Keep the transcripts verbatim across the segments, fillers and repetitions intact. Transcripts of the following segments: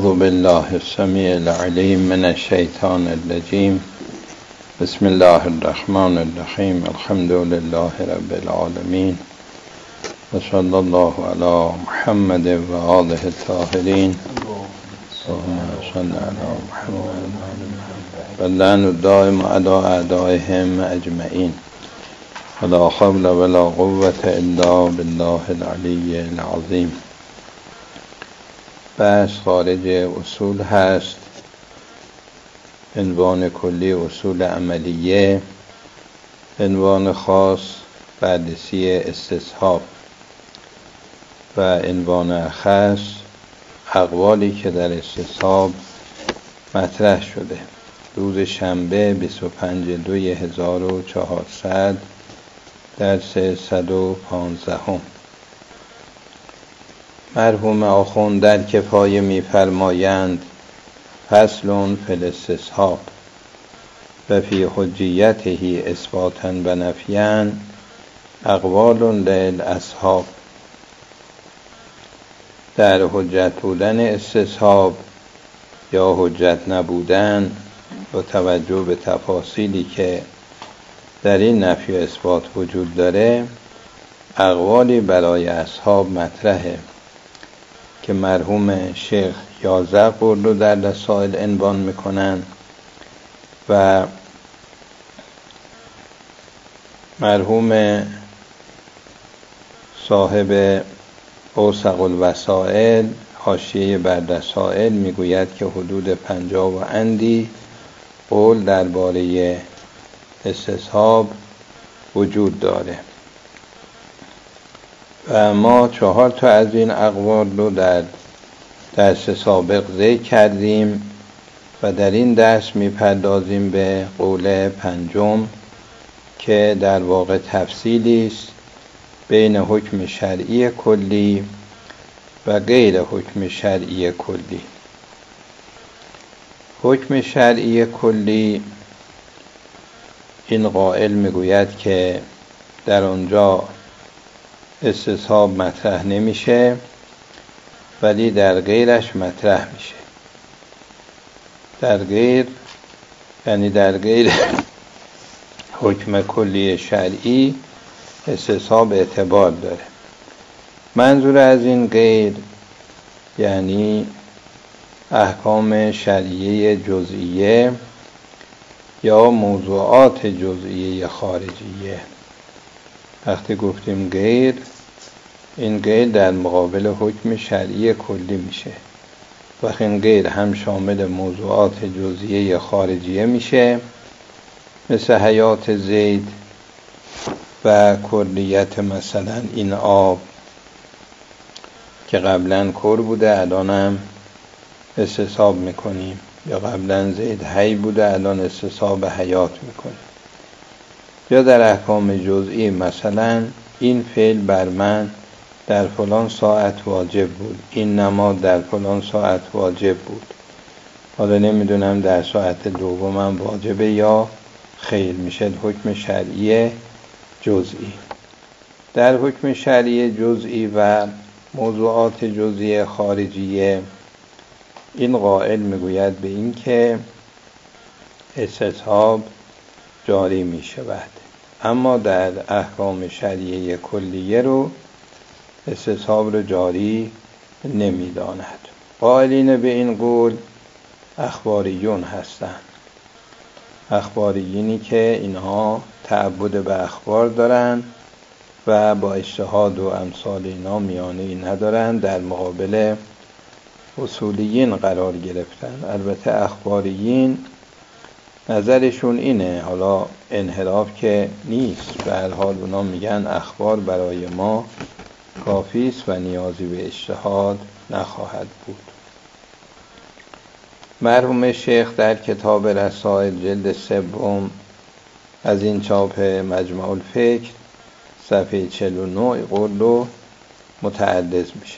اعوذ بالله السمیع العلیم من الشیطان الرجیم. بسم الله الرحمن الرحیم. الحمد لله رب العالمین و صلی الله علی محمد و آله الطاهرین. اللهم صل علی محمد و اللعن الدائم علی اعدائهم اجمعین. ولا حول ولا قوة الا بالله العلی العظیم. بحث خارج اصول هست. عنوان کلی اصول عملیه، عنوان خاص بررسی استصحاب و عنوان اخص اقوالی که در استصحاب مطرح شده. روز شنبه بیست و پنج دوی هزار و چهارصد درس صد و پانزدهم. مرحوم آخوند در کفایه می فرمایند فصل فی الاستصحاب و فی حجیته اثباتا و نفیا اقوال للاصحاب. در حجت بودن استصحاب یا حجت نبودن با توجه به تفاصیلی که در این نفی و اثبات وجود داره، اقوالی برای اصحاب مطرحه که مرحوم شیخ یازده قول رو در رسائل عنوان میکنن و مرحوم صاحب اوسق الوسائل حاشیه بر رسائل میگوید که حدود پنجاه و اندی قول درباره استصحاب وجود داره و ما چهار تا از این اقوال رو در درس سابق ذکر کردیم و در این درس میپردازیم به قول پنجم که در واقع تفصیلی است بین حکم شرعی کلی و غیر حکم شرعی کلی. حکم شرعی کلی این قائل میگوید که در آنجا استصحاب مطرح نمیشه ولی در غیرش مطرح میشه. در غیر یعنی در غیر حکم کلی شرعی استصحاب اعتبار داره. منظور از این غیر یعنی احکام شرعیه جزئیه یا موضوعات جزئیه خارجیه. وقتی گفتیم غیر، این غیر در مقابل حکم شرعی کلی میشه. وقتی این غیر هم شامل موضوعات جزئیه خارجیه میشه، مثل حیات زید و کلیت مثلا این آب که قبلا کر بوده الان هم استصحاب میکنیم، یا قبلا زید حی بوده الان استصحاب حیات میکنیم. یا در احکام جزئی مثلا این فعل بر من در فلان ساعت واجب بود، این نماز در فلان ساعت واجب بود، حالا نمیدونم در ساعت دومم واجبه یا خیر، میشه حکم شرعی جزئی. در حکم شرعی جزئی و موضوعات جزئی خارجیه این قائل میگوید به این که استصحاب جاری می شود، اما در احکام شرعیه کلیه رو استصحاب رو جاری نمی داند. قائلین به این قول اخباریون هستند. اخباریینی که اینها تعبد به اخبار دارن و با اجتهاد و امثال اینا میانه‌ای ندارن، در مقابل اصولیین قرار گرفتن. البته اخباریین نظرشون اینه، حالا انحراف که نیست، به هر حال اونا میگن اخبار برای ما کافی است و نیازی به اجتهاد نخواهد بود. مرحوم شیخ در کتاب رسائل جلد سوم از این چاپ مجمع الفکر صفحه چهل و نه قول رو متعرض میشن.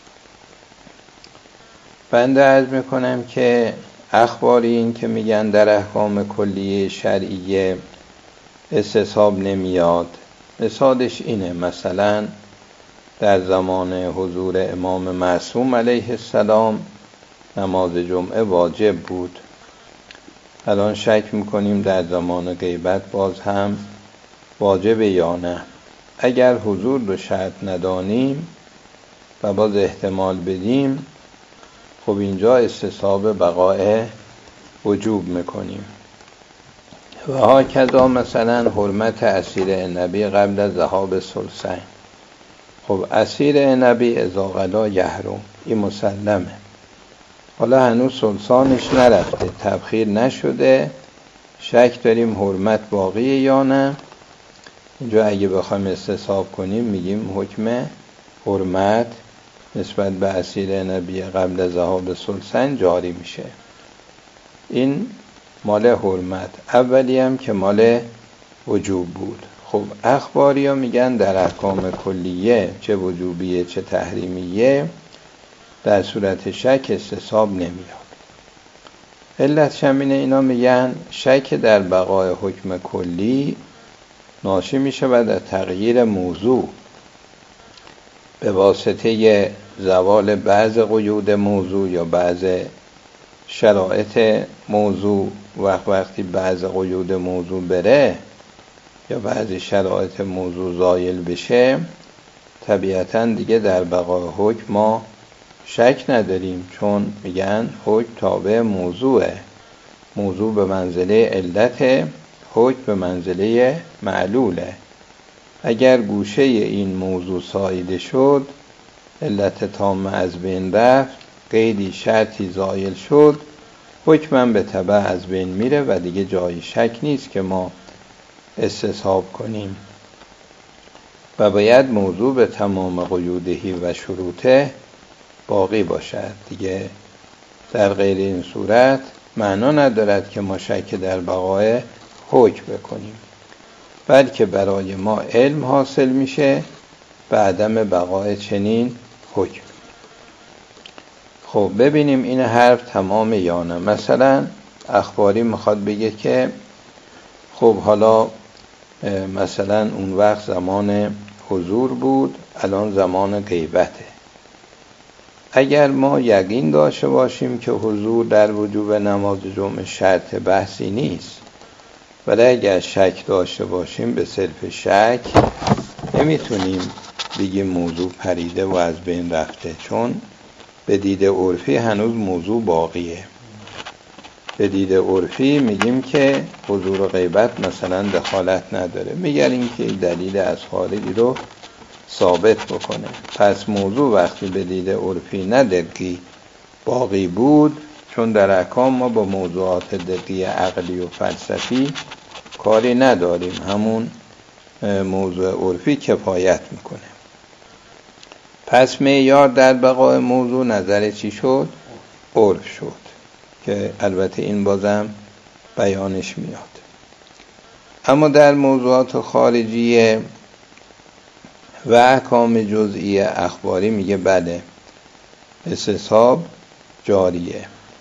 بنده عرض میکنم که اخباری این که میگن در احکام کلیه شرعیه استصحاب نمیاد، مثالش اینه، مثلا در زمان حضور امام معصوم علیه السلام نماز جمعه واجب بود. الان شک میکنیم در زمان غیبت باز هم واجب یا نه. اگر حضور رو شرط ندانیم و باز احتمال بدیم، خب اینجا استصحاب بقای وجوب میکنیم. و ها کذا مثلا حرمت عصیر عنبی قبل از ذهاب ثلثین. خب عصیر عنبی اذا غلا یحرم، این مسلمه. حالا هنوز ثلثانش نرفته، تبخیر نشده، شک داریم حرمت باقیه یا نه. اینجا اگه بخوایم استصحاب کنیم میگیم حکم حرمت نسبت به عصیر عنبی قبل از ذهاب ثلثین جاری میشه. این مال حرمت. اولی هم که مال وجوب بود. خب اخباری ها میگن در احکام کلیه چه وجوبیه چه تحریمیه در صورت شک استصحاب نمیاد. علت همینه، اینا میگن شک در بقای حکم کلی ناشی میشه و در تغییر موضوع به واسطه زوال بعض قیود موضوع یا بعض شرایط موضوع. وقت وقتی بعض قیود موضوع بره یا بعضی شرایط موضوع زایل بشه، طبیعتاً دیگه در بقای حکم ما شک نداریم، چون میگن حکم تابع موضوعه. موضوع به منزله علت، حکم به منزله معلوله. اگر گوشه این موضوع ساییده شد، علت تام از بین رفت، قیدی شرطی زایل شد، حکمم به تبع از بین میره و دیگه جای شک نیست که ما استصحاب کنیم و باید موضوع به تمام قیودهی و شروطه باقی باشد. دیگه در غیر این صورت معنا ندارد که ما شک در بقای حکم بکنیم، بلکه برای ما علم حاصل میشه به عدم بقای چنین حکم. خب ببینیم این حرف تمام یا نه. مثلا اخباری میخواد بگه که خب حالا مثلا اون وقت زمان حضور بود، الان زمان غیبته. اگر ما یقین داشته باشیم که حضور در وجوب نماز جمعه شرط بحثی نیست، ولی اگر شک داشته باشیم به صرف شک نمیتونیم بگیم موضوع پریده و از بین رفته، چون به دید عرفی هنوز موضوع باقیه. به دید عرفی میگیم که حضور غیبت مثلا دخالت نداره، میگریم که دلیل از خارجی رو ثابت بکنه. پس موضوع وقتی به دید عرفی نه دقیق باقی بود، چون در احکام ما با موضوعات دقیق عقلی و فلسفی کاری نداریم، همون موضوع عرفی کفایت میکنه. پس معیار در بقای موضوع نظر چی شد؟ عرف شد، که البته این بازم بیانش میاد. اما در موضوعات خارجیه و احکام جزئی اخباری میگه بله استصحاب جاریه.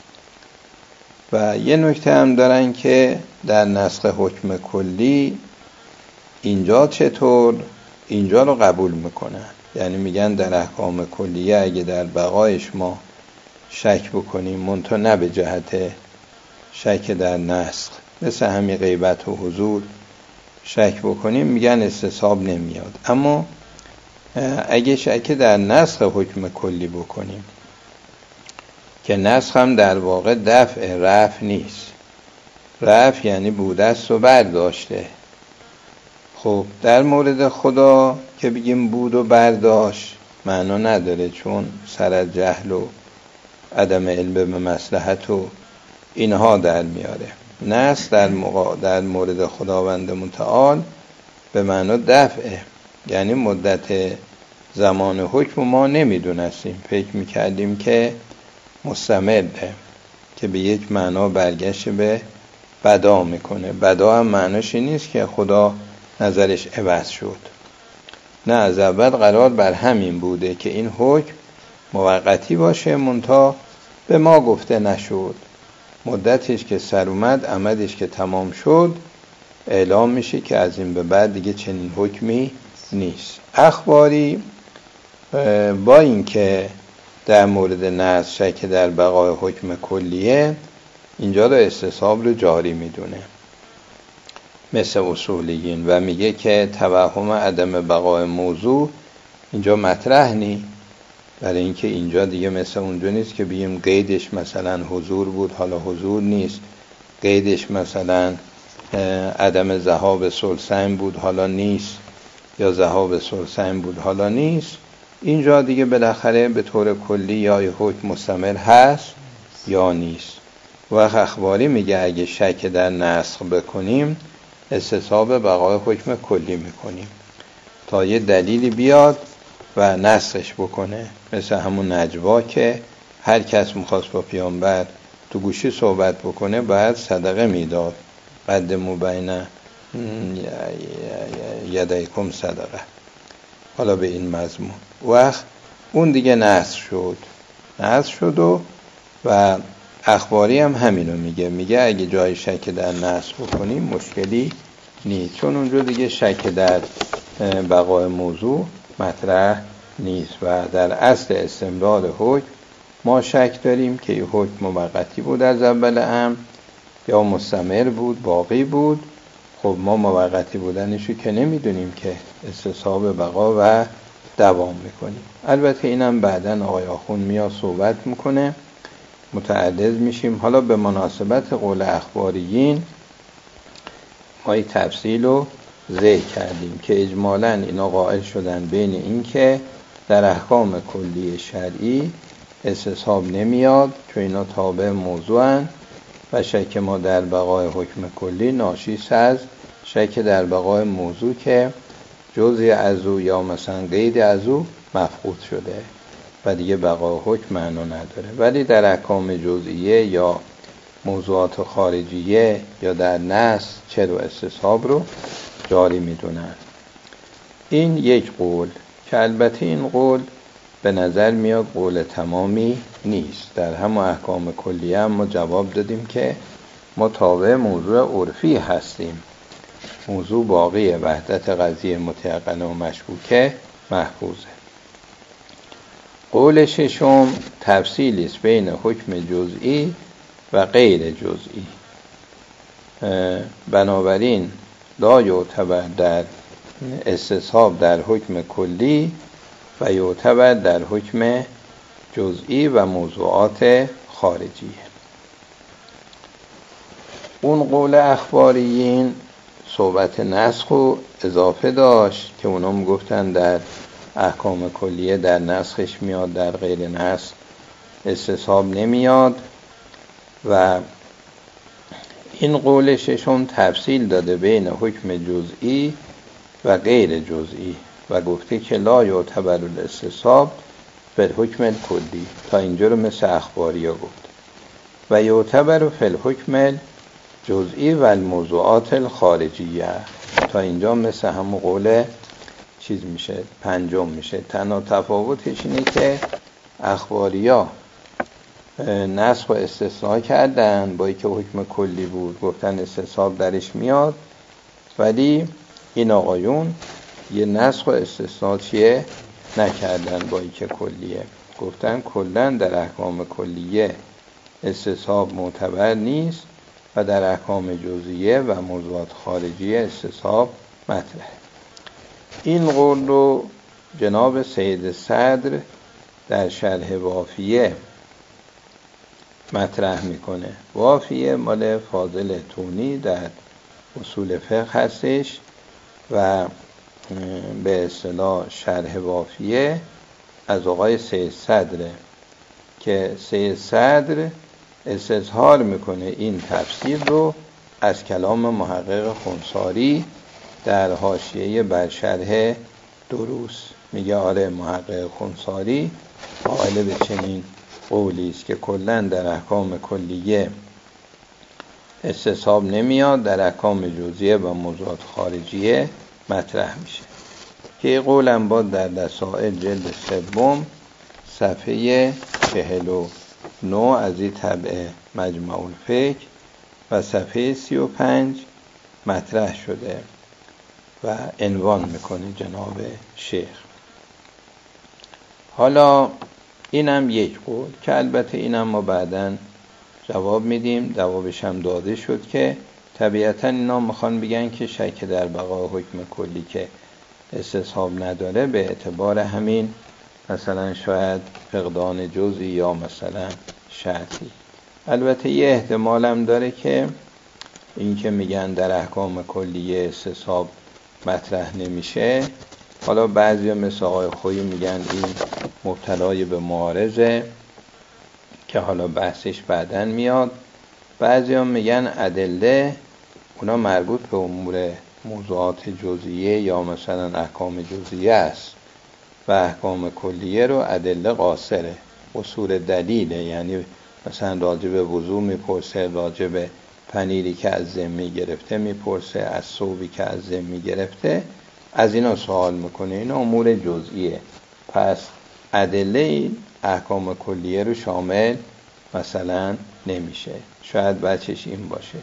و یه نکته هم دارن که در نسخ حکم کلی اینجا چطور اینجا رو قبول میکنن، یعنی میگن در احکام کلیه اگه در بقایش ما شک بکنیم منتها نه به جهت شک در نسخ، مثل همین غیبت و حضور شک بکنیم، میگن استصحاب نمیاد. اما اگه شک در نسخ حکم کلی بکنیم، که نسخ هم در واقع دفع رفع نیست، رفع یعنی بودست و برداشته. خب در مورد خدا که بگیم بود و برداشت معنا نداره، چون سر از جهل و عدم علم به مصلحت و اینها در میاره. نسخ در, مقا... در مورد خداوند متعال به معنا دفعه، یعنی مدت زمان حکم ما نمیدونستیم، فکر میکردیم که مستمره، که به یک معنا برگشت به بدا میکنه. بدا هم معناش نیست که خدا نظرش عوض شد، نه، از اول قرار بر همین بوده که این حکم موقتی باشه، منتها به ما گفته نشد. مدتش که سر اومد، عمدش که تمام شد، اعلام میشه که از این به بعد دیگه چنین حکمی نیست. اخباری با این که در مورد نسخ شک در بقای حکم کلیه، اینجا رو استصحاب رو جاری میدونه مثل اصولیین و میگه که توهم عدم بقای موضوع اینجا مطرح نی، برای اینکه اینجا دیگه مثل اونجا نیست که بگیم قیدش مثلا حضور بود حالا حضور نیست، قیدش مثلا عدم ذهاب ثلثین بود حالا نیست، یا ذهاب ثلثین بود حالا نیست. اینجا دیگه بالاخره به طور کلی یا حکم مستمر هست یا نیست. وقت اخباری میگه اگه شک در نسخ بکنیم استصحاب بقای حکم کلی میکنیم تا یه دلیلی بیاد و نسخش بکنه، مثل همون نجوا که هر کس میخواست با پیامبر تو گوشی صحبت بکنه باید صدقه میداد، قدموا بین یدیکم صدقه، حالا به این مضمون. وقت اون دیگه نسخ شد نسخ شد و و اخباری هم همینو میگه، میگه اگه جای شک در نسخ بکنیم مشکلی نیست، چون اونجا دیگه شک در بقای موضوع مطرح نیست و در اصل استمرار حکم ما شک داریم که این حکم موقتی بود از اول امر یا مستمر بود باقی بود. خب ما موقتی بودنشو که نمیدونیم که استصحاب بقا و دوام میکنیم. البته اینم بعدن آقای آخوند میاد صحبت میکنه، متعرض میشیم. حالا به مناسبت قول اخباریین ما این تفصیل رو ذکر کردیم که اجمالاً اینا قائل شدن بین این که در احکام کلی شرعی استصحاب نمیاد چون اینا تابع موضوعن و شک ما در بقای حکم کلی ناشی از شک در بقای موضوع که جزئی از او یا مثلا قید از او مفقود شده و دیگه بقای حکم معنا نداره. ولی در احکام جزئیه یا موضوعات خارجیه یا در نص چرا استصحاب رو جاری میدونن. این یک قول که البته این قول به نظر میاد قول تمامی نیست. در همه احکام کلیه هم ما جواب دادیم که ما تابع موضوع عرفی هستیم، موضوع باقی وحدت قضیه متیقنه و مشکوکه محفوظه. قول ششم تفصیلی است بین حکم جزئی و غیر جزئی، بنابراین لا یعتبر در استصحاب در حکم کلی و یعتبر در حکم جزئی و موضوعات خارجیه. اون قول اخباریین صحبت نسخ و اضافه داشت که اونم گفتن در احکام کلیه در نسخش میاد، در غیر نسخ استصحاب نمیاد. و این قول ششم تفصیل داده بین حکم جزئی و غیر جزئی و گفته که لا یعتبر الاستصحاب فی الحکم کلی، تا اینجا رو مثل اخباری ها گفت، و یعتبر فی الحکم جزئی و الموضوعات الخارجیه، تا اینجا مثل همون قول چیز میشه پنجم میشه. تنها تفاوتش اینه که اخباری ها نسخ و استثناء کردن با اینکه حکم کلی بود گفتن استصحاب درش میاد، ولی این آقایون یه نسخ و استثناء چیه نکردن با اینکه کلیه، گفتن کلن در احکام کلیه استصحاب معتبر نیست و در احکام جزئیه و موضوعات خارجیه استصحاب مطرحه. این قول رو جناب سید صدر در شرح وافیه مطرح میکنه. وافیه مال فاضل تونی در اصول فقه هستش و به اصطلاح شرح وافیه از آقای سید صدره که سید صدر استظهار میکنه این تفسیر رو از کلام محقق خنثاری در حاشیه بر شرح دروس. میگه آره محقق خنثاری قائل به چنین قولی است که کلن در احکام کلیه استصحاب نمیاد، در احکام جزئیه و موضوعات خارجیه مطرح میشه. که قولم با در دسائل جلد سوم صفحه چهل و نه از این طبع مجمع الفکر و صفحه سی و پنج مطرح شده و عنوان میکنه جناب شیخ. حالا اینم یک قول که البته اینم ما بعداً جواب میدیم، جوابش هم داده شد که طبیعتاً اینا میخوان بگن که شک در بقای حکم کلی که استصحاب نداره به اعتبار همین مثلا شاید فقدان جزئی یا مثلا شرطی. البته یه احتمال هم داره که این که میگن در احکام کلیه استصحاب مطرح نمیشه، حالا بعضی مثل آقای خویی میگن این مبتلای به معارضه که حالا بحثش بعدن میاد. بعضی هم میگن ادله اونا مربوط به امور موضوعات جزئیه یا مثلا احکام جزئیه است و احکام کلیه رو ادله قاصره، اصول دلیله، یعنی مثلا راجع به وضو میپرسه، راجع به پنیری که از ذمی گرفته میپرسه، از ثوبی که از ذمی گرفته از اینا سوال میکنه، اینا امور جزئیه. پس ادله این احکام کلیه رو شامل مثلا نمیشه، شاید بچش این باشه.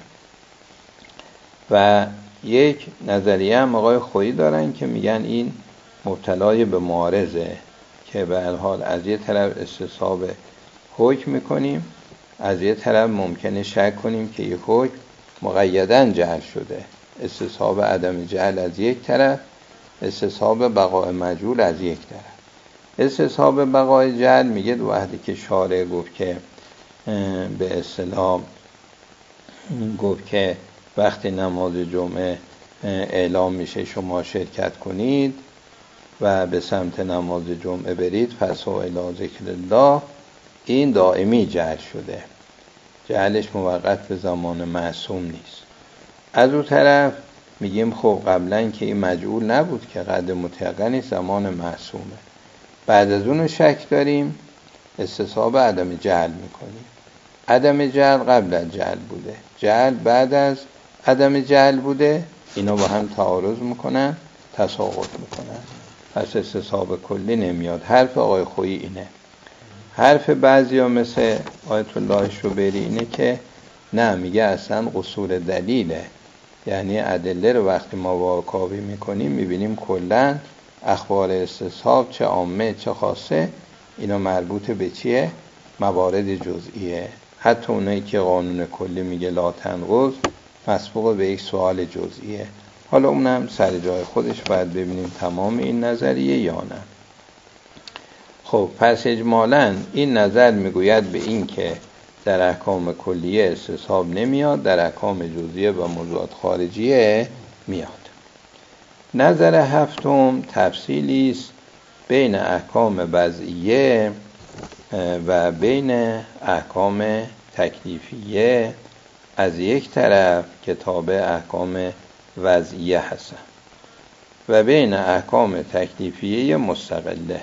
و یک نظریه هم آقای خویی دارن که میگن این مبتلای به معارضه که به هر حال از یه طرف استصحاب حکم میکنیم، از یه طرف ممکنه شک کنیم که یه حکم مقیداً جعل شده، استصحاب عدم جعل از یک طرف، استصحاب بقای مجهول از یک طرف. استصحاب بقای جعل میگه دو وقتی که شارع گفت که به اصطلاح گفت که وقتی نماز جمعه اعلام میشه شما شرکت کنید و به سمت نماز جمعه برید فسعوا الی ذکر الله، این دائمی جعل شده، جعلش موقت به زمان معصوم نیست. از اون طرف میگیم خب قبلا که این مجعول نبود که قد متیقنی زمان معصومه، بعد از اون شک داریم استصحاب عدم جعل میکنیم. عدم جعل قبل از جعل بوده، جعل بعد از عدم جعل بوده، اینا با هم تعارض میکنن، تساقط میکنن، پس استصحاب کلی نمیاد. حرف آقای خویی اینه. حرف بعضی ها مثل آیت الله شوبری اینه که نه، میگه اصلا قصور دلیله، یعنی ادله رو وقتی ما واکاوی میکنیم میبینیم کلن اخبار استصحاب چه عامه چه خاصه اینا مربوط به چیه؟ موارد جزئیه. حتی اونایی که قانون کلی میگه لا تنقض مسبوق به یک سوال جزئیه. حالا اونم سر جای خودش باید ببینیم تمام این نظریه یا نه. خب پس اجمالاً این نظر میگوید به این که در احکام کلیه استصحاب نمیاد، در احکام جزئیه و موضوعات خارجیه میاد. نظر هفتم تفصیلی است بین احکام وضعیه و بین احکام تکلیفیه از یک طرف که تابع احکام وضعیه هستن و بین احکام تکلیفیه مستقله.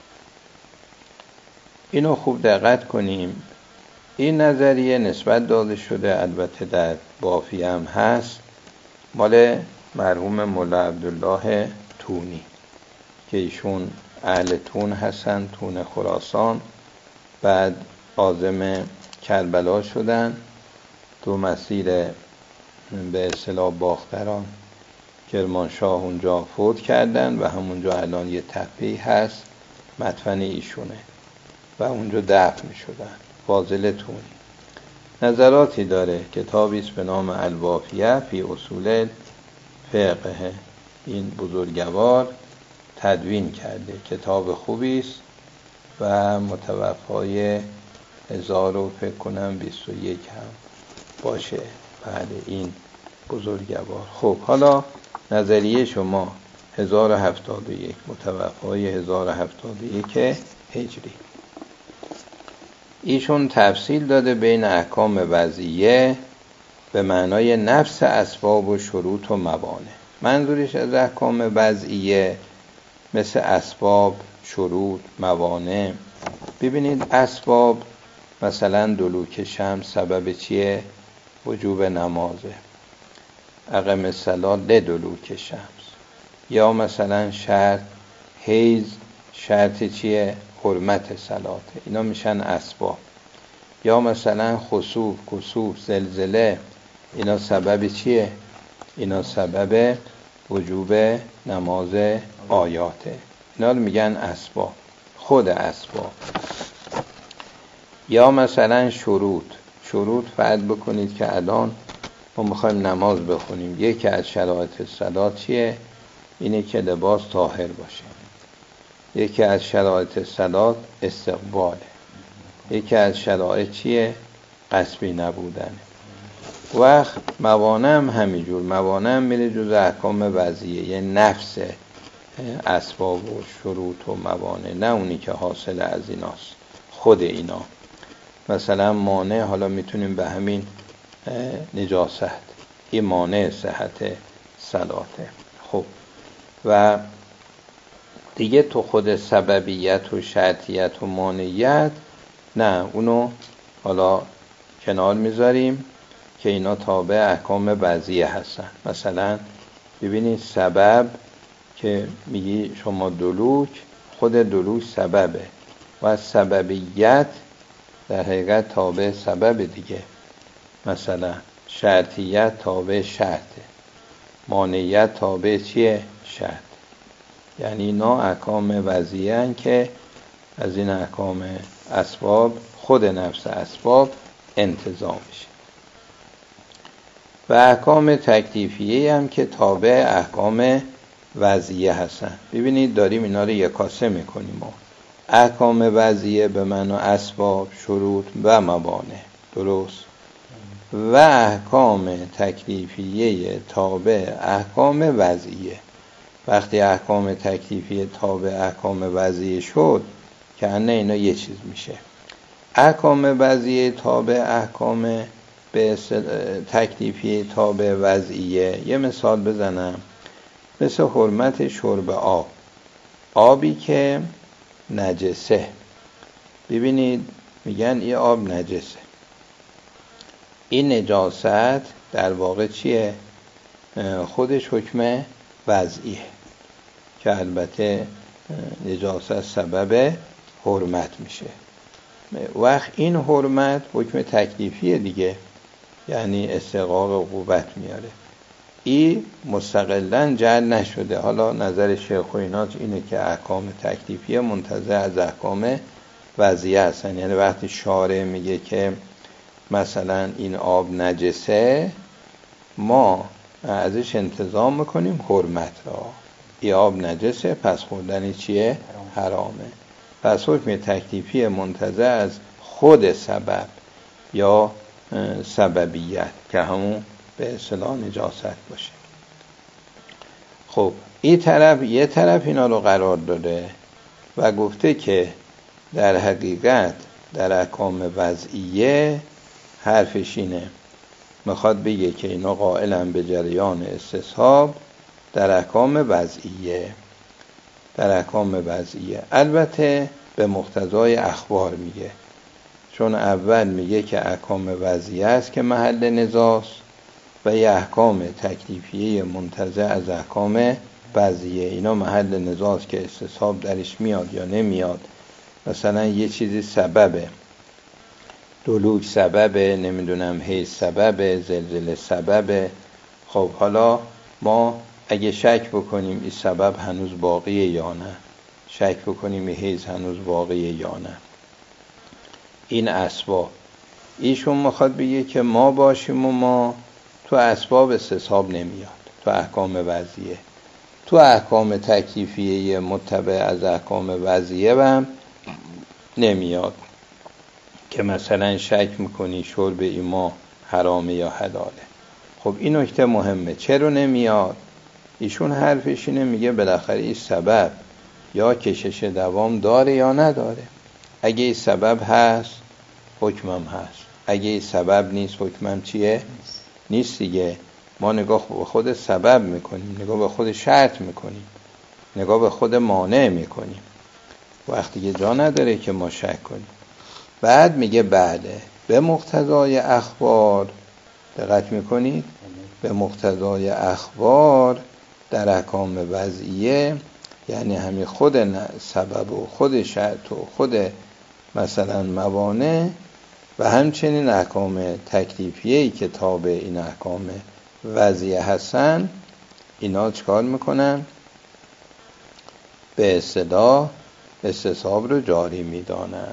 اینو خوب دقت کنیم. این نظریه نسبت داده شده، البته در بافی هم هست، مال مرحوم مولا عبدالله تونی که ایشون اهل تون هستن، تون خراسان، بعد عازم کربلا شدن، تو مسیر به اصطلاح باختران کرمانشاه اونجا فوت کردن و همونجا الان یه تپه‌ای هست مدفن ایشونه و اونجا دفن شدن. فاضل تونی نظراتی داره، کتابی است به نام الوافیه فی اصول فقه، این بزرگوار تدوین کرده، کتاب خوبی است و متوفای هزار و فکر کنم بیست و یک هم باشه بعد این بزرگوار. خب حالا نظریه شما هزار و هفتاد و یک، متوفای هزار و هفتاد و یک هجری. ایشون تفصیل داده بین احکام وضعیه به معنای نفس اسباب و شروط و موانع. منظورش از احکام وضعیه مثل اسباب، شروط، موانع. ببینید اسباب مثلا دلوک شمس سبب چیه؟ وجوب نمازه، اقم الصلاة لدلوک شمس. یا مثلا شرط حیض شرط چیه؟ حرمت صلاته. اینا میشن اسباب. یا مثلا خسوف، کسوف، زلزله، اینا سبب چیه؟ اینا سبب وجوب نماز آیاته. اینا رو میگن اسباب، خود اسباب. یا مثلا شروط شروط فرض بکنید که الان ما میخوایم نماز بخونیم، یکی از شرایط صلات چیه؟ اینه که لباس طاهر باشه. یکی از شرایط صلات استقباله. یکی از شرایط چیه؟ غصبی نبودنه. وقت موانع هم همینجور، موانع هم میره جز احکام وضعیه، یه نفس اسباب و شروط و موانع، نه اونی که حاصل از ایناست، خود اینا. مثلا مانع حالا میتونیم به همین نجاست، این مانع صحت صلاته. خب و دیگه تو خود سببیت و شرطیت و مانعیت نه، اونو حالا کنار میذاریم که اینا تابع احکام وضعیه هستن. مثلا ببینید سبب که میگی شما دلوک، خود دلوک سببه و سببیت در حقیقت تابع سبب دیگه. مثلا شرطیت تابع شرطه، مانعیت تابع چیه؟ شرط. یعنی اینا احکام وضعیه هن که از این احکام اسباب، خود نفس اسباب انتزاع میشه. و احکام تکلیفیه هم که تابع احکام وضعیه هستن. ببینید داریم اینا رو یکاسه میکنیم. ما احکام وضعیه به معنی اسباب، شروط و موانع، درست؟ و احکام تکلیفیه تابع احکام وضعیه. وقتی احکام تکلیفیه تابع احکام وضعیه شد که انه اینا یه چیز میشه. احکام وضعیه تابع احکام به تکلیفیه تابع وضعیه. یه مثال بزنم، مثل حرمت شرب آب، آبی که نجسه. ببینید میگن این آب نجسه. این نجاست در واقع چیه؟ خودش حکم وضعیه که البته نجاست سبب حرمت میشه. وقت این حرمت حکم تکلیفیه دیگه، یعنی استحقاق قوت میاره. این مستقلاً جعل نشده. حالا نظر شیخ و اینات اینه که احکام تکلیفیه منتزع از احکام وضعیه هستن. یعنی وقتی شارع میگه که مثلا این آب نجسه، ما ازش انتظام میکنیم حرمت را. این آب نجسه، پس خوردن چیه؟ حرامه. پس حکم تکلیفی منتزع از خود سبب یا سببیت که همون به اصطلاح نجاست باشه. خب این طرف یه طرف اینا رو قرار داده و گفته که در حقیقت در احکام وضعیه حرفش اینه، میخواد بگه که اینا قائلن به جریان استصحاب در احکام وضعیه. در احکام وضعیه البته به مقتضای اخبار میگه، چون اول میگه که احکام وضعیه است که محل نزاست و یه احکام تکلیفیه منتزع از احکام وضعیه. اینا محل نزاست که استصحاب درش میاد یا نمیاد. مثلا یه چیزی سببه، دلوک سببه، نمیدونم حیض سببه، زلزله سببه. خب حالا ما اگه شک بکنیم این سبب هنوز باقیه یا نه، شک بکنیم این حیض هنوز باقیه یا نه، این اسباب، ایشون میخواد بگه که ما باشیم و ما تو اسباب استصحاب نمیاد، تو احکام وضعیه. تو احکام تکلیفیه متبع از احکام وضعیه هم نمیاد که مثلا شک میکنی شرب ایما حرامه یا حلاله. خب این نکته مهمه. چرا نمیاد؟ ایشون حرفش اینه، میگه بالاخره این سبب یا کشش دوام داره یا نداره. اگه این سبب هست حکمم هست، اگه این سبب نیست حکمم چیه؟ نیست دیگه. ما نگاه به خود سبب میکنیم، نگاه به خود شرط میکنیم، نگاه به خود مانع میکنیم. وقتی که جا نداره که ما شک کنیم. بعد میگه بله به مقتضای اخبار، دقت میکنید، به مقتضای اخبار در احکام وضعیه، یعنی همین خود سبب و خود شرط و خود مثلا موانع و همچنین احکام تکلیفیه‌ای که تابع این احکام وضعیه هستن، اینا چکار میکنن؟ به اصطلاح استصحاب رو جاری میدانن.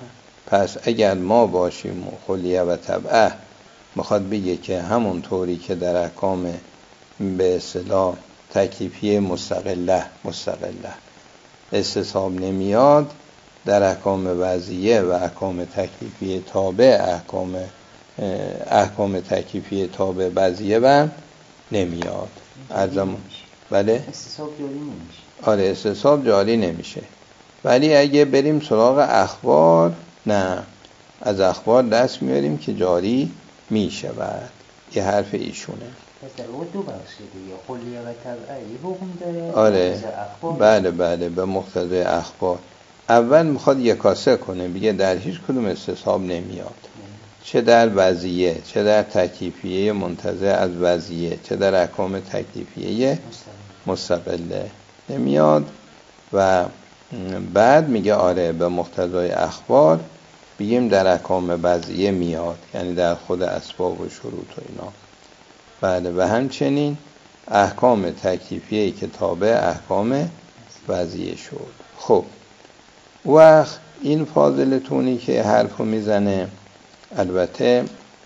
پس اگر ما باشیم و خلیه و طبعه میخواد بگه که همون طوری که در احکام به اصطلاح تکلیفی مستقله مستقله استصحاب نمیاد، در احکام وضعیه و احکام تکلیفی تابع احکام احکام تکلیفی تابع وضعیه و نمیاد. ارزم بله استصحاب جاری نمیشه. آره استصحاب جاری نمیشه. ولی اگه بریم سراغ اخبار، نه، از اخبار دست میاریم که جاری میشه. بعد یه حرف ایشونه. پس در واقع دو بخشه دیگه، خلیه و طبعه یه حکم داره. آره بله بله به مقتضای اخبار. اول میخواد یکاسه کنه، بگه در هیچ کدوم استصحاب نمیاد، چه در وضعیه، چه در تکلیفیه منتزع از وضعیه، چه در احکام تکلیفیه مستقله نمیاد. و بعد میگه آره به مقتضای اخبار بگیم در احکام وضعیه میاد، یعنی در خود اسباب و شروط و اینا. بله و همچنین احکام تکلیفیه که تابع احکام وضعیه شد. خب وقت این فاضل تونی که حرفو میزنه، البته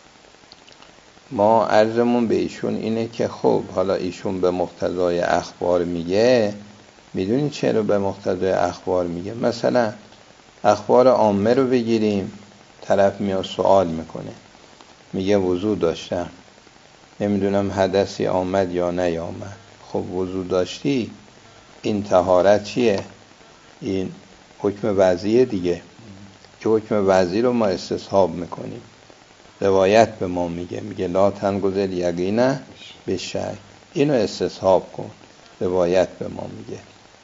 ما عرضمون به ایشون اینه که خب حالا ایشون به مقتضای اخبار میگه، میدونی چرا به مقتضای اخبار میگه؟ مثلا اخبار عامه رو بگیریم، طرف میاد سوال میکنه، میگه وضو داشتم، نمیدونم حدثی آمد یا نیامد. خب وضو داشتی، این طهارت چیه؟ این حکم وضعیه دیگه، که حکم وضعی رو ما استصحاب میکنیم. روایت به ما میگه، میگه لا تنگذر یقینه به شک، اینو استصحاب کن، روایت به ما میگه.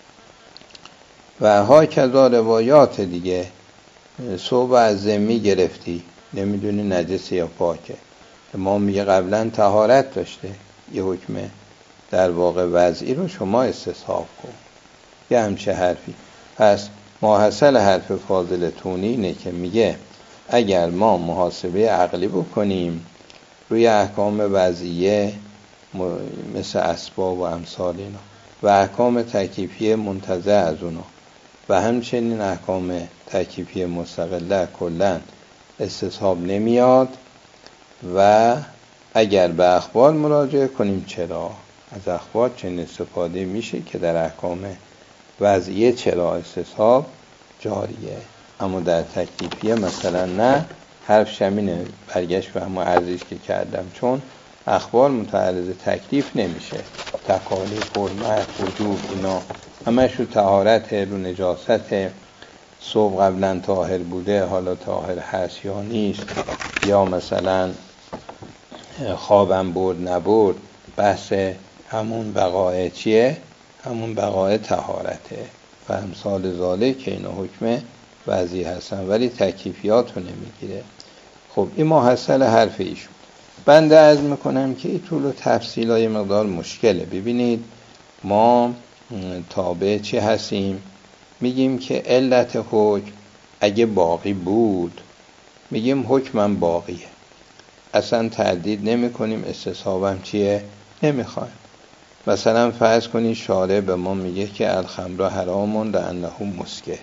و ها کذا روایات دیگه، صوب از ذمی گرفتی، نمیدونی نجس یا پاکه، ما میگه قبلا طهارت داشته، یه حکم در واقع وضعی رو شما استصحاب کن، یه همچه حرفی. پس ماحصل حرف فاضل تونی اینه که میگه اگر ما محاسبه عقلی بکنیم روی احکام وضعیه مثل اسباب و امثال اینا و احکام تکلیفی منتزع از اونا و همچنین احکام تکلیفی مستقله کلن استصحاب نمیاد، و اگر به اخبار مراجعه کنیم چرا از اخبار چنین استفاده میشه که در احکام وضعیه چرا استصحاب جاریه، اما در تکلیفیه مثلا نه. حرف شمینه، برگشت به همون عرضیش که کردم، چون اخبار متعرض تکلیف نمیشه، تکالیف، حرمت، وجوب اینا همش رو طهارت، رو نجاست، صبح قبلا طاهر بوده حالا طاهر هست یا نیست، یا مثلا خوابم برد نبرد، بحث همون بقای چیه؟ همون بقای طهارته و امثال ذالک که اینا حکم وضعی هستن، ولی تکلیفیات رو نمیگیره. خب این محصل حرف ایشون. بنده عرض میکنم که این طول و تفصیل های مقدار مشکله. ببینید ما تابع چی هستیم؟ میگیم که علت حکم اگه باقی بود میگیم حکمم باقیه، اصلا تردید نمی کنیم، استصحابم چیه؟ نمیخوایم. مثلا فرض کنید شارع به ما میگه که الخمر حرامون لانه مسکر،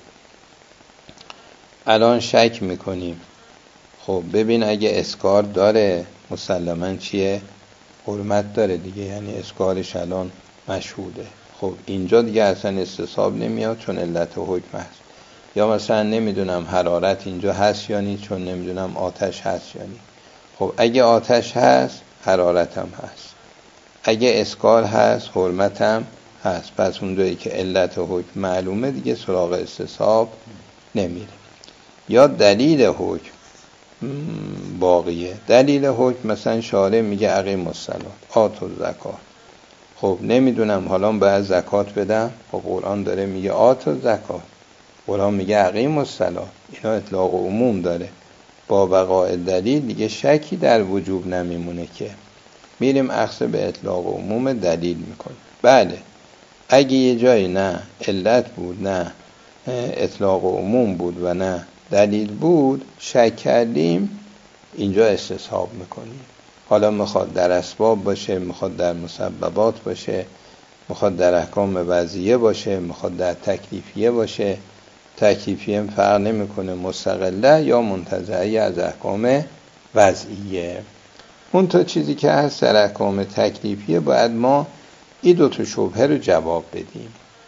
الان شک میکنیم، خب ببین اگه اسکار داره مسلماً چیه؟ حرمت داره دیگه، یعنی اسکارش الان مشهوده. خب اینجا دیگه اصلا استصحاب نمیاد چون علت حکم هست. یا مثلا نمیدونم حرارت اینجا هست یا نیست، چون نمیدونم آتش هست یا نیست. خب اگه آتش هست حرارت هم هست، اگه اسکار هست حرمت هم هست، پس اون جایی که علت حکم معلومه دیگه سراغ استصحاب نمیره. یا دلیل حکم باقیه، دلیل حکم مثلا شارع میگه اقیم الصلاة آتوا الزکات، خب نمیدونم حالا باید زکات بدم، خب قرآن داره میگه آتوا الزکات، قرآن میگه اقیم الصلاة، اینا اطلاق و عموم داره، با بقاء دلیل دیگه شکی در وجوب نمیمونه که میریم اخذ به اطلاق و عموم دلیل میکنیم. بله اگه یه جایی نه علت بود نه اطلاق و عموم بود و نه دلیل بود، شک کردیم، اینجا استصحاب میکنیم. حالا میخواد در اسباب باشه، میخواد در مسببات باشه، میخواد در احکام وضعیه باشه، میخواد در تکلیفیه باشه، تکلیفیه فرق نمیکنه مستقله یا منتزعه از احکام وضعیه. اون تا چیزی که هست در احکام تکلیفیه باید ما این دو تا شبهه رو جواب بدیم.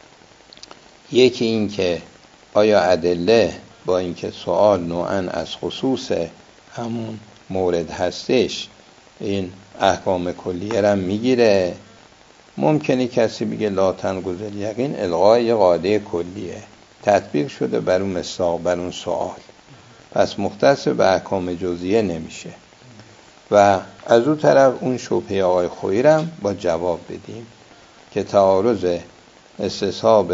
یکی این که آیا ادله با اینکه سوال نوعاً از خصوص همون مورد هستش این احکام کلیه را میگیره. ممکنه کسی بگه لا تنقض الیقین الغای یه قاعده کلیه تطبیق شده بر اون مصداق بر اون سوال، پس مختص به احکام جزئیه نمیشه. و از اون طرف اون شبهه آقای خویی را با جواب بدیم که تعارض استصحاب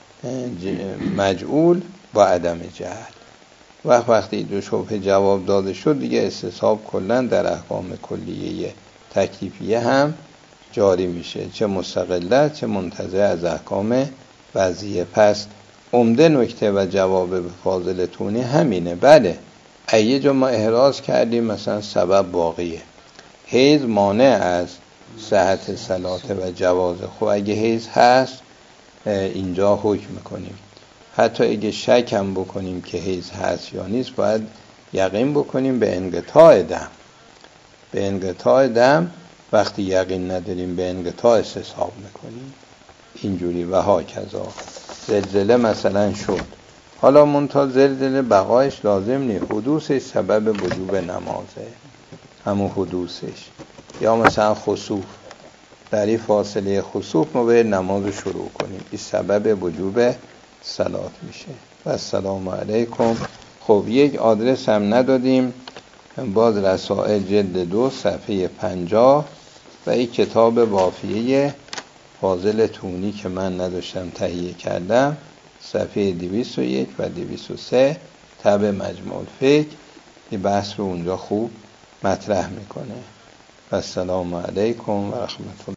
مجعول با عدم جهل. وقت وقتی دو شبهه جواب داده شد دیگه استصحاب کلا در احکام کلیه تکلیفیه هم جاری میشه، چه مستقله چه منتزع از احکام وضعیه. پس عمده نکته و جواب به فاضل تونی همینه. بله ایه جا ما احراز کردیم مثلا سبب باقیه، حیض مانع از صحت صلات و جواز. خب اگه حیض هست اینجا حکم میکنیم. حتی اگه شک هم بکنیم که حیض هست یا نیست باید یقین بکنیم به انقطاع دم. به انقطاع دم وقتی یقین نداریم به انقطاع استصحاب میکنیم اینجوری. و ها کذا زلزله مثلا شد، حالا منتها زلزله بقایش لازم نیست، حدوثش سبب وجوب نمازه، همون حدوثش. یا مثلا خسوف، در این فاصله خسوف ما باید نماز شروع کنیم، این سبب وجوب صلات میشه. و السلام علیکم. خب یک آدرس هم ندادیم، باز رسائل جلد دو صفحه پنجاه و این کتاب وافیه فاضل تونی که من نداشتم تهیه کردم صفحه دویست و یک و دویست و سه تبع مجموع الفقه، این بحث رو اونجا خوب مطرح میکنه. و السلام علیکم و رحمت الله.